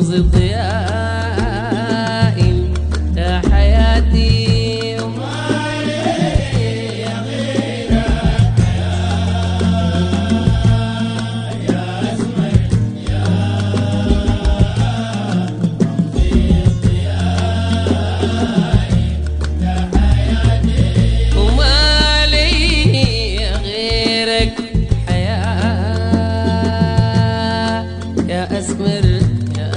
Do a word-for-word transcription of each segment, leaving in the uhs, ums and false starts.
رمز ضياء يا حياتي أسمر يا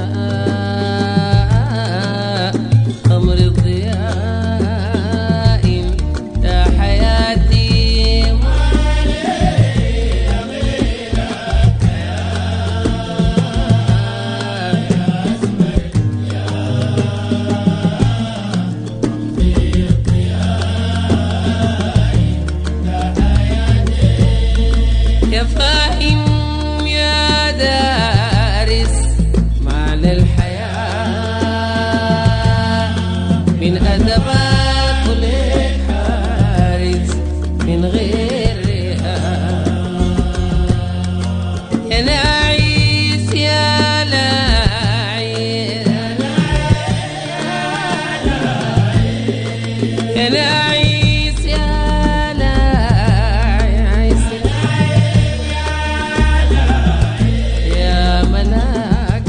قمر الضياء يا حياتي ما لي غيرك يا أسمر يا قمر الضياء يا حياتي يا فاهم يا دارس الحياة من أدبات كل حارس من غيرها يا نعيس يا لاعب يا نعيس يا لاعب يا ملاك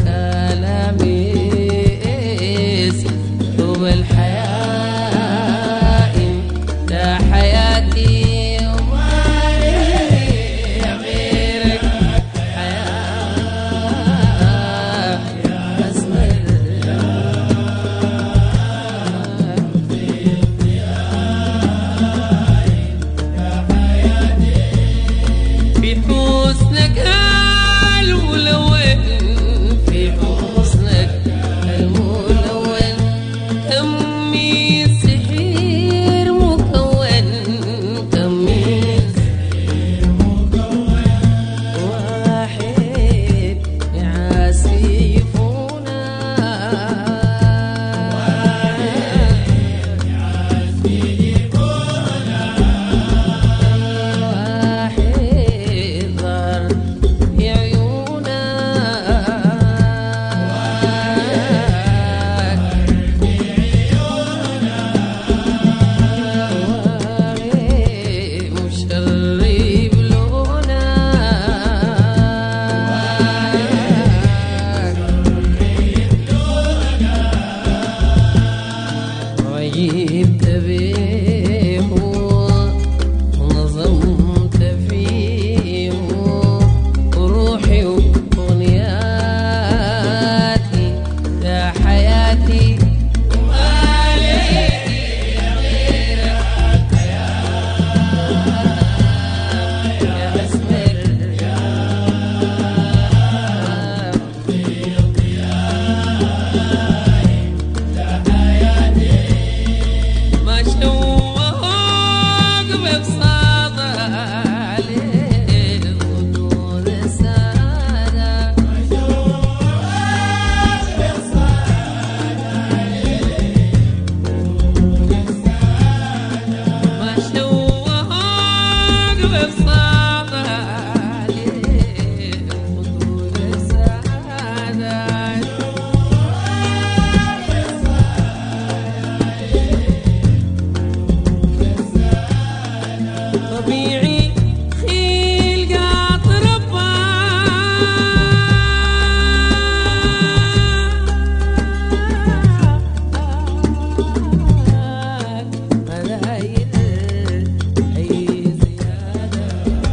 الحياة انت حياتي وما لي غيرك حياة يا أسمر في حسنك الملون في حسنك الملون كمي سحير مكون كمي سحير مكون واحد يعزفونا واحد يعزفونا واحد ضر يعيونا جبت بيه ونظمت فيه روحي وأغنياتي يا حياتي وما لي غيرك يا أسمر يا مشوق ببساطة عليه بدون سادة مشوق ببساطة عليه بدون سادة مشوق ببساطة عليه بدون سادة طبيعي خيل قاطر الباب غلايل أي زيادة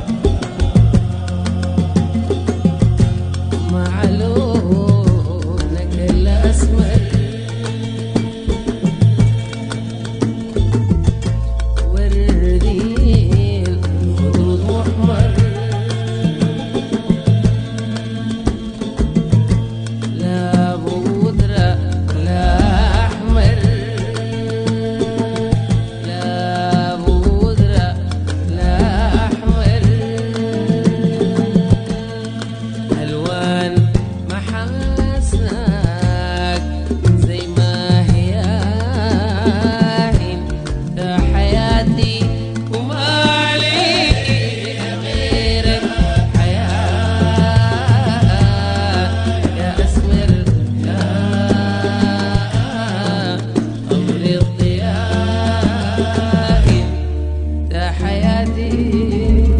معلونك الأسمر يا حياتي